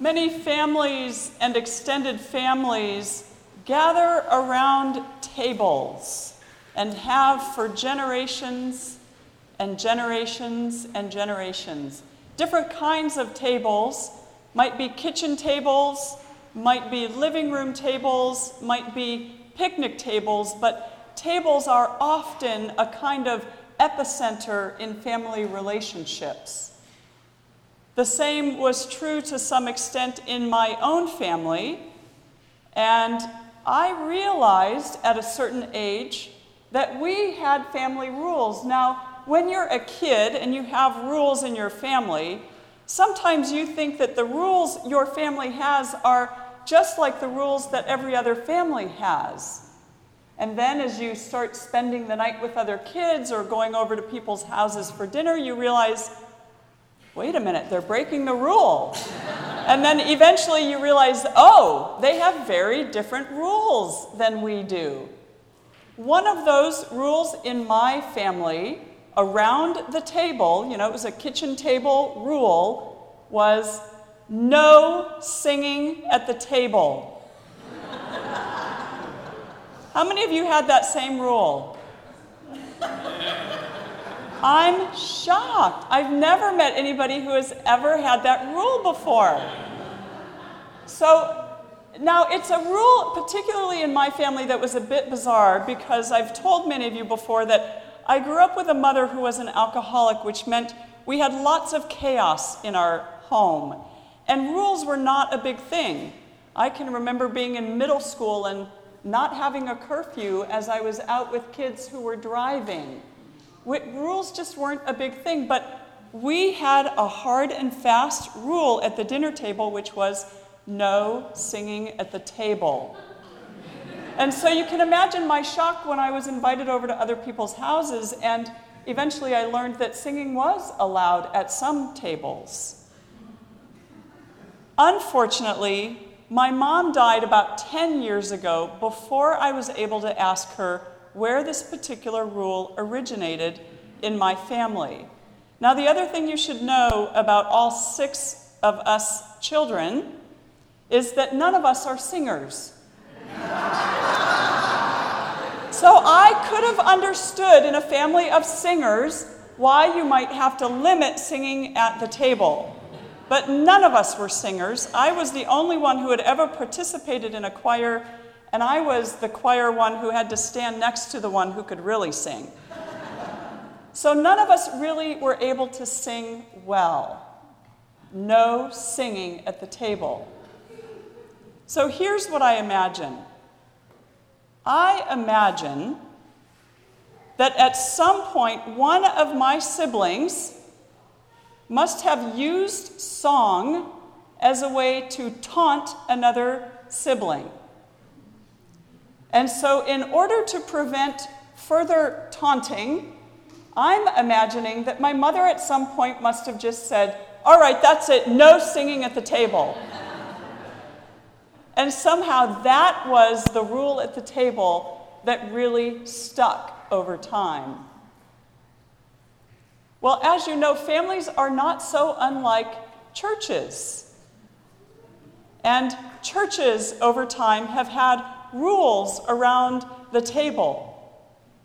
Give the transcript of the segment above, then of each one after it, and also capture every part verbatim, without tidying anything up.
Many families and extended families gather around tables and have for generations and generations and generations. Different kinds of tables, might be kitchen tables, might be living room tables, might be picnic tables, but tables are often a kind of epicenter in family relationships. The same was true to some extent in my own family, and I realized at a certain age that we had family rules. Now, when you're a kid and you have rules in your family, sometimes you think that the rules your family has are just like the rules that every other family has. And then as you start spending the night with other kids or going over to people's houses for dinner, you realize, wait a minute, they're breaking the rule. And then eventually you realize, oh, they have very different rules than we do. One of those rules in my family, around the table, you know, it was a kitchen table rule, was no singing at the table. How many of you had that same rule? I'm shocked. I've never met anybody who has ever had that rule before. So now it's a rule, particularly in my family, that was a bit bizarre because I've told many of you before that I grew up with a mother who was an alcoholic, which meant we had lots of chaos in our home. And rules were not a big thing. I can remember being in middle school and not having a curfew as I was out with kids who were driving. We, rules just weren't a big thing, but we had a hard and fast rule at the dinner table, which was no singing at the table. And so you can imagine my shock when I was invited over to other people's houses, and eventually I learned that singing was allowed at some tables. Unfortunately, my mom died about ten years ago before I was able to ask her where this particular rule originated in my family. Now, the other thing you should know about all six of us children is that none of us are singers. So I could have understood in a family of singers why you might have to limit singing at the table. But none of us were singers. I was the only one who had ever participated in a choir, and I was the choir one who had to stand next to the one who could really sing. So none of us really were able to sing well. No singing at the table. So here's what I imagine. I imagine that at some point one of my siblings must have used song as a way to taunt another sibling. And so in order to prevent further taunting, I'm imagining that my mother at some point must have just said, all right, that's it, no singing at the table. And somehow that was the rule at the table that really stuck over time. Well, as you know, families are not so unlike churches. And churches over time have had rules around the table.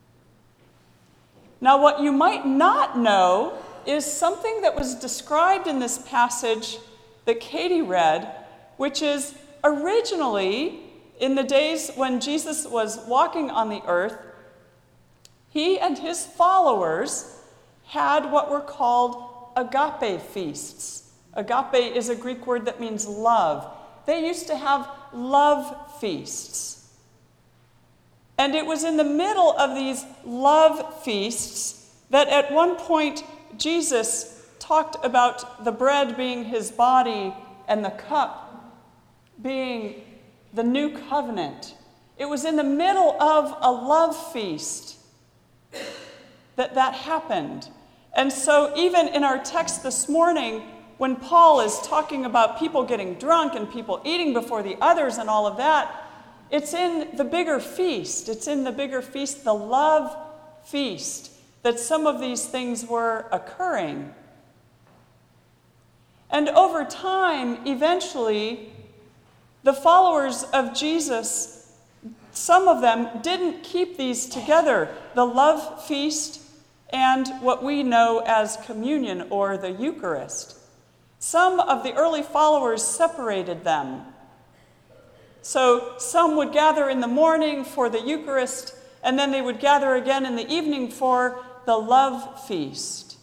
Now, what you might not know is something that was described in this passage that Katie read, which is originally, in the days when Jesus was walking on the earth, he and his followers had what were called agape feasts. Agape is a Greek word that means love. They used to have love feasts. And it was in the middle of these love feasts that at one point Jesus talked about the bread being his body and the cup being the new covenant. It was in the middle of a love feast that that happened. And so even in our text this morning, when Paul is talking about people getting drunk and people eating before the others and all of that, it's in the bigger feast. It's in the bigger feast, the love feast, that some of these things were occurring. And over time, eventually, the followers of Jesus, some of them didn't keep these together, the love feast and what we know as communion or the Eucharist. Some of the early followers separated them. So some would gather in the morning for the Eucharist, and then they would gather again in the evening for the love feast.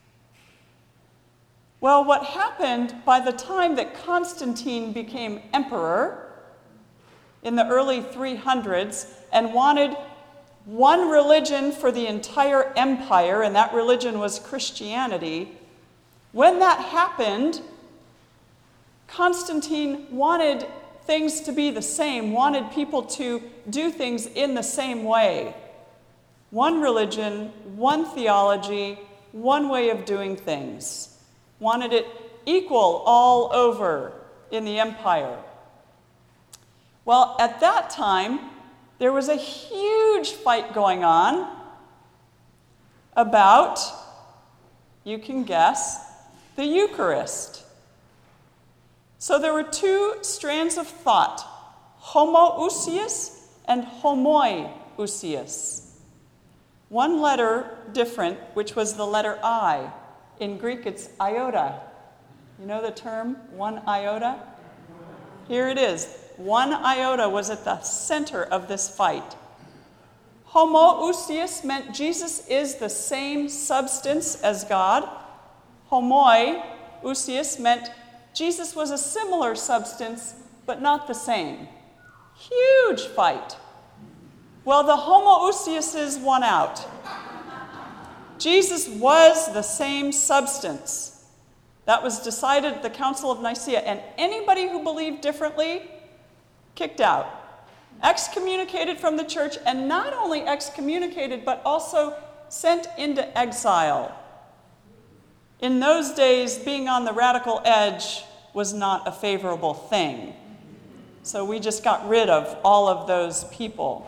Well, what happened by the time that Constantine became emperor in the early three hundreds and wanted one religion for the entire empire, and that religion was Christianity, when that happened, Constantine wanted things to be the same, wanted people to do things in the same way. One religion, one theology, one way of doing things. Wanted it equal all over in the empire. Well, at that time, there was a huge fight going on about, you can guess, the Eucharist. So there were two strands of thought, homoousios and homoiousios. One letter different, which was the letter I. In Greek, it's iota. You know the term, one iota? Here it is. One iota was at the center of this fight. Homoousios meant Jesus is the same substance as God. Homoiousios meant Jesus was a similar substance, but not the same. Huge fight. Well, the homoousioses won out. Jesus was the same substance. That was decided at the Council of Nicaea, and anybody who believed differently, kicked out. Excommunicated from the church, and not only excommunicated, but also sent into exile. In those days, being on the radical edge was not a favorable thing. So we just got rid of all of those people.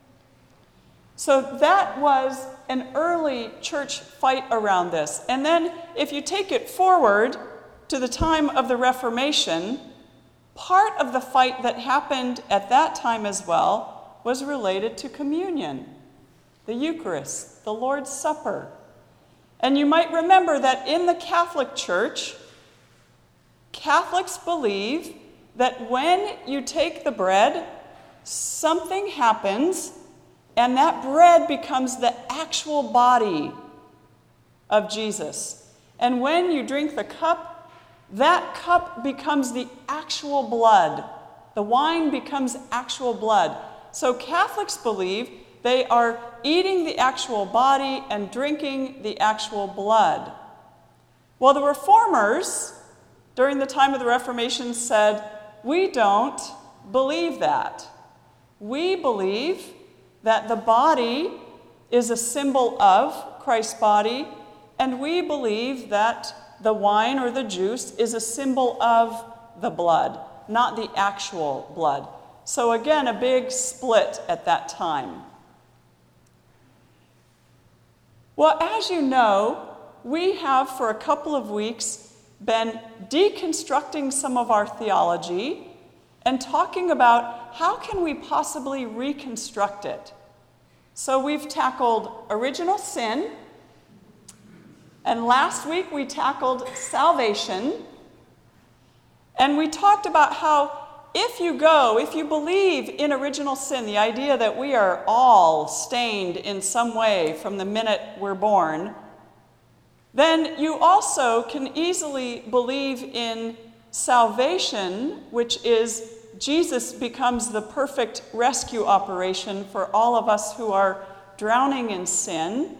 So that was an early church fight around this. And then if you take it forward to the time of the Reformation, part of the fight that happened at that time as well was related to communion, the Eucharist, the Lord's Supper. And you might remember that in the Catholic Church, Catholics believe that when you take the bread, something happens, and that bread becomes the actual body of Jesus. And when you drink the cup, that cup becomes the actual blood. The wine becomes actual blood. So Catholics believe they are eating the actual body and drinking the actual blood. Well, the Reformers, during the time of the Reformation, said, we don't believe that. We believe that the body is a symbol of Christ's body, and we believe that the wine or the juice is a symbol of the blood, not the actual blood. So again, a big split at that time. Well, as you know, we have for a couple of weeks been deconstructing some of our theology and talking about how can we possibly reconstruct it. So we've tackled original sin, and last week we tackled salvation, and we talked about how if you go, if you believe in original sin, the idea that we are all stained in some way from the minute we're born, then you also can easily believe in salvation, which is Jesus becomes the perfect rescue operation for all of us who are drowning in sin.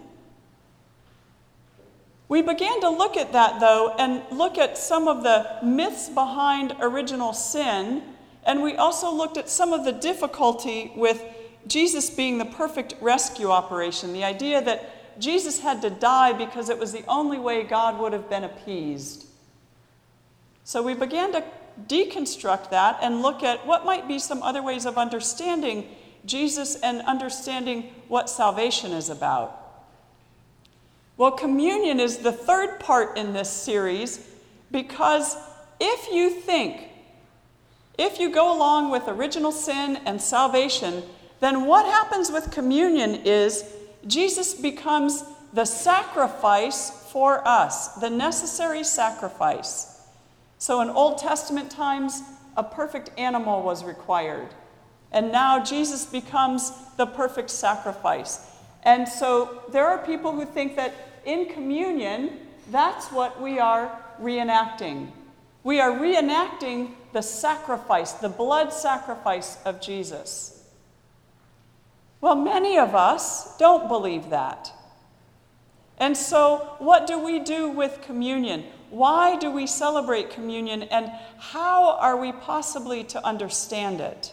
We began to look at that, though, and look at some of the myths behind original sin, and we also looked at some of the difficulty with Jesus being the perfect rescue operation, the idea that Jesus had to die because it was the only way God would have been appeased. So we began to deconstruct that and look at what might be some other ways of understanding Jesus and understanding what salvation is about. Well, communion is the third part in this series, Because if you think, if you go along with original sin and salvation, then what happens with communion is Jesus becomes the sacrifice for us, the necessary sacrifice. So in Old Testament times, a perfect animal was required. And now Jesus becomes the perfect sacrifice. And so there are people who think that in communion, that's what we are reenacting. We are reenacting the sacrifice, the blood sacrifice of Jesus. Well, many of us don't believe that. And so what do we do with communion? Why do we celebrate communion, and how are we possibly to understand it?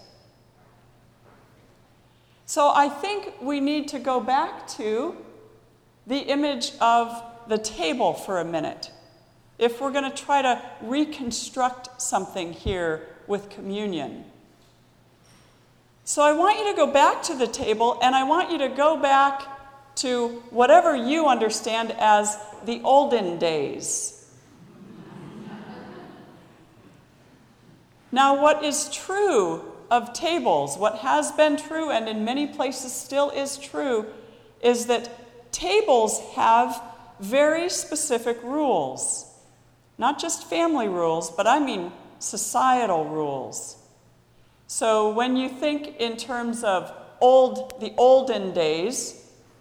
So I think we need to go back to the image of the table for a minute, if we're going to try to reconstruct something here with communion. So I want you to go back to the table, and I want you to go back to whatever you understand as the olden days. Now, what is true of tables, what has been true and in many places still is true, is that tables have very specific rules. Not just family rules, but I mean societal rules. So when you think in terms of old, the olden days,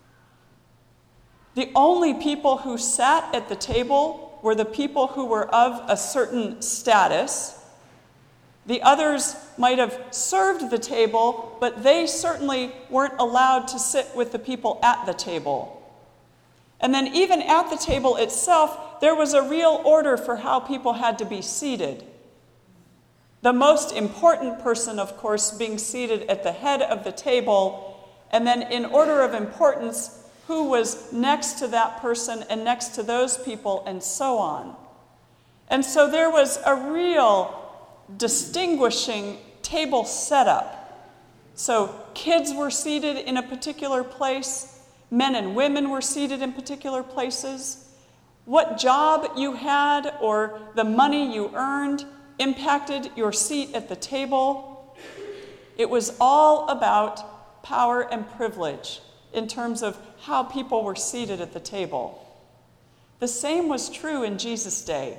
the only people who sat at the table were the people who were of a certain status. The others might have served the table, but they certainly weren't allowed to sit with the people at the table. And then even at the table itself, there was a real order for how people had to be seated. The most important person, of course, being seated at the head of the table, and then in order of importance, who was next to that person and next to those people, and so on. And so there was a real distinguishing table setup. So kids were seated in a particular place, men and women were seated in particular places. What job you had or the money you earned impacted your seat at the table. It was all about power and privilege in terms of how people were seated at the table. The same was true in Jesus' day.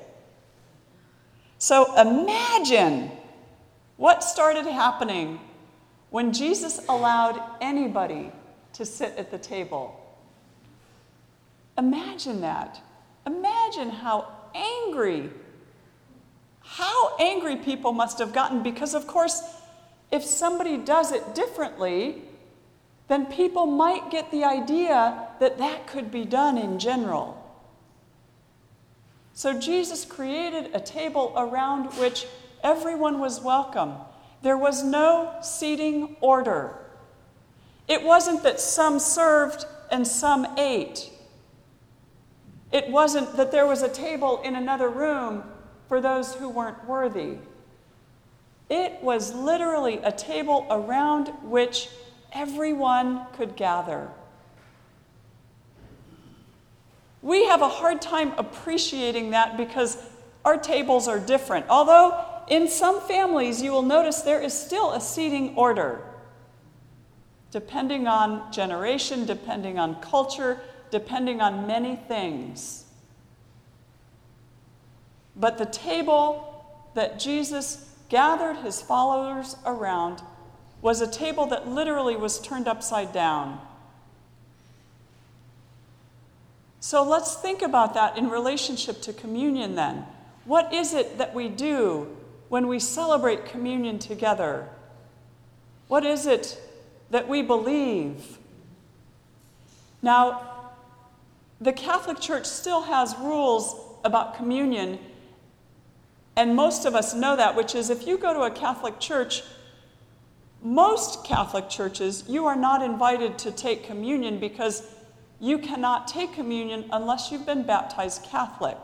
So imagine what started happening when Jesus allowed anybody to sit at the table. Imagine that. Imagine how angry, how angry people must have gotten, because of course, if somebody does it differently, then people might get the idea that that could be done in general. So Jesus created a table around which everyone was welcome. There was no seating order. It wasn't that some served and some ate. It wasn't that there was a table in another room for those who weren't worthy. It was literally a table around which everyone could gather. We have a hard time appreciating that because our tables are different. Although in some families you will notice there is still a seating order, depending on generation, depending on culture, depending on many things. But the table that Jesus gathered his followers around was a table that literally was turned upside down. So let's think about that in relationship to communion then. What is it that we do when we celebrate communion together? What is it that we believe? Now, the Catholic Church still has rules about communion, and most of us know that, which is if you go to a Catholic church, most Catholic churches, you are not invited to take communion because you cannot take communion unless you've been baptized Catholic.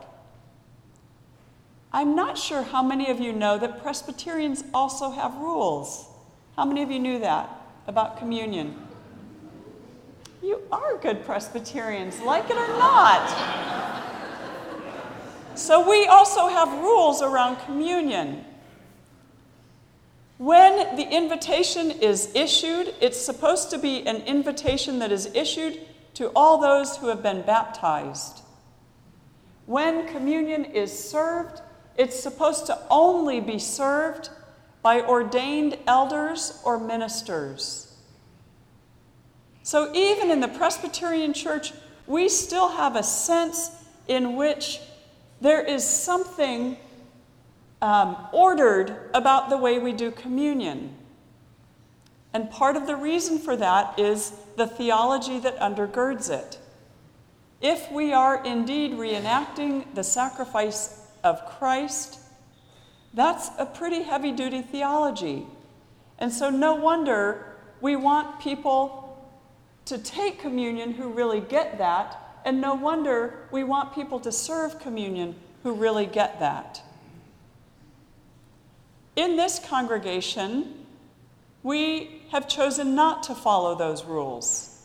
I'm not sure how many of you know that Presbyterians also have rules. How many of you knew that about communion? You are good Presbyterians, like it or not. So we also have rules around communion. When the invitation is issued, it's supposed to be an invitation that is issued to all those who have been baptized. When communion is served, it's supposed to only be served by ordained elders or ministers. So even in the Presbyterian Church, we still have a sense in which there is something um, ordered about the way we do communion. And part of the reason for that is the theology that undergirds it. If we are indeed reenacting the sacrifice of Christ, that's a pretty heavy-duty theology. And so no wonder we want people to take communion who really get that, and no wonder we want people to serve communion who really get that. In this congregation, we have chosen not to follow those rules.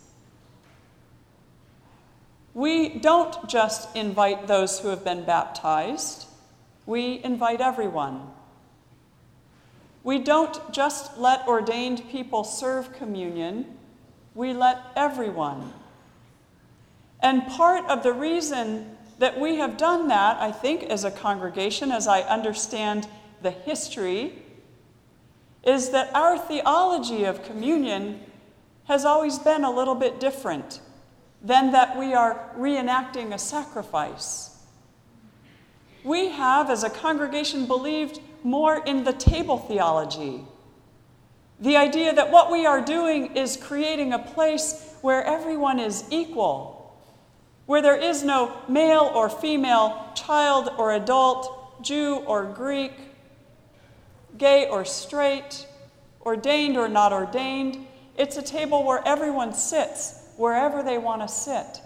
We don't just invite those who have been baptized. We invite everyone. We don't just let ordained people serve communion. We let everyone. And part of the reason that we have done that, I think, as a congregation, as I understand the history, is that our theology of communion has always been a little bit different than that we are reenacting a sacrifice. We have, as a congregation, believed more in the table theology. The idea that what we are doing is creating a place where everyone is equal, where there is no male or female, child or adult, Jew or Greek, gay or straight, ordained or not ordained. It's a table where everyone sits wherever they want to sit.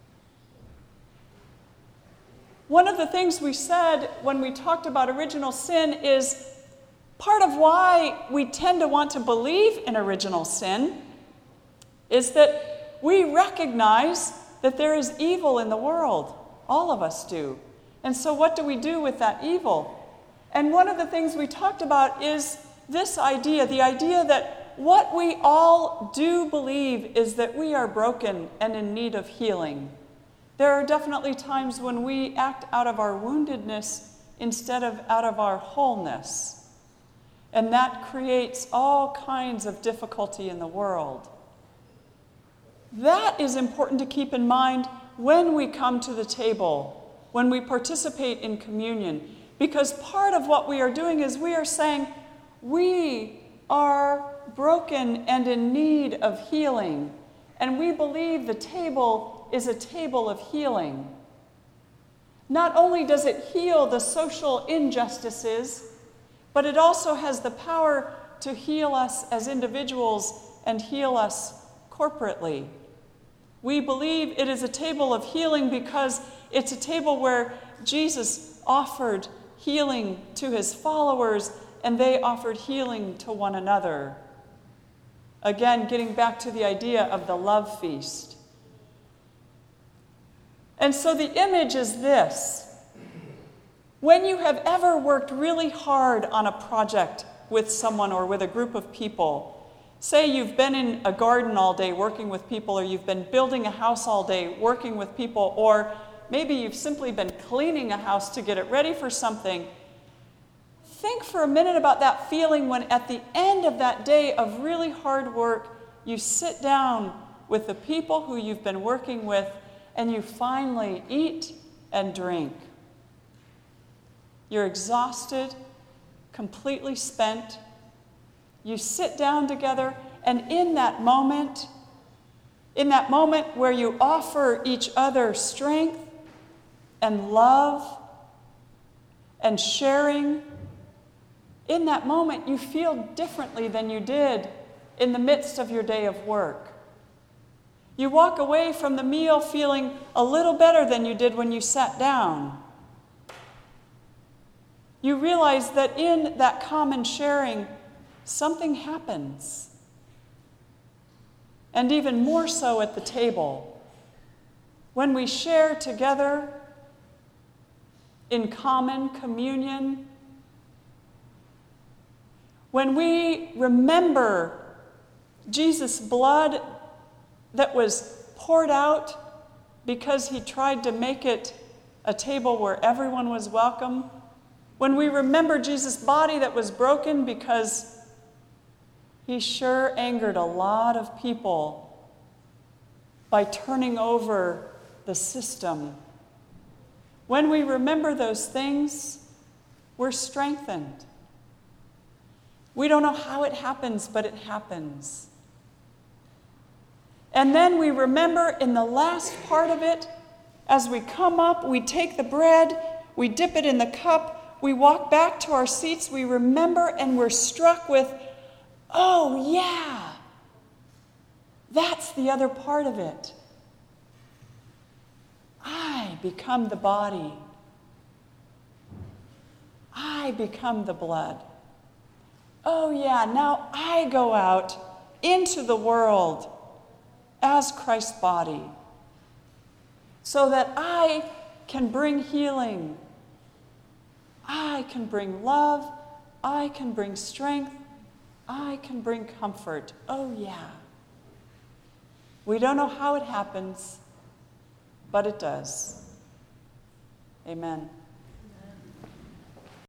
One of the things we said when we talked about original sin is part of why we tend to want to believe in original sin is that we recognize that there is evil in the world. All of us do. And so what do we do with that evil? And one of the things we talked about is this idea, the idea that what we all do believe is that we are broken and in need of healing. There are definitely times when we act out of our woundedness instead of out of our wholeness. And that creates all kinds of difficulty in the world. That is important to keep in mind when we come to the table, when we participate in communion. Because part of what we are doing is we are saying, we are broken and in need of healing. And we believe the table is a table of healing. Not only does it heal the social injustices, but it also has the power to heal us as individuals and heal us corporately. We believe it is a table of healing because it's a table where Jesus offered healing to his followers, and they offered healing to one another. Again, getting back to the idea of the love feast. And so the image is this. When you have ever worked really hard on a project with someone or with a group of people, say you've been in a garden all day working with people, or you've been building a house all day working with people, or maybe you've simply been cleaning a house to get it ready for something. Think for a minute about that feeling when at the end of that day of really hard work, you sit down with the people who you've been working with and you finally eat and drink. You're exhausted, completely spent. You sit down together, and in that moment, in that moment where you offer each other strength and love and sharing, in that moment you feel differently than you did in the midst of your day of work. You walk away from the meal feeling a little better than you did when you sat down. You realize that in that common sharing, something happens. And even more so at the table. When we share together, in common communion. When we remember Jesus' blood that was poured out because he tried to make it a table where everyone was welcome, when we remember Jesus' body that was broken because he sure angered a lot of people by turning over the system, when we remember those things, we're strengthened. We don't know how it happens, but it happens. And then we remember in the last part of it, as we come up, we take the bread, we dip it in the cup, we walk back to our seats, we remember, and we're struck with, oh yeah, that's the other part of it. I become the body. I become the blood. Oh yeah, now I go out into the world as Christ's body so that I can bring healing. I can bring love. I can bring strength. I can bring comfort. Oh yeah. We don't know how it happens, but it does. Amen.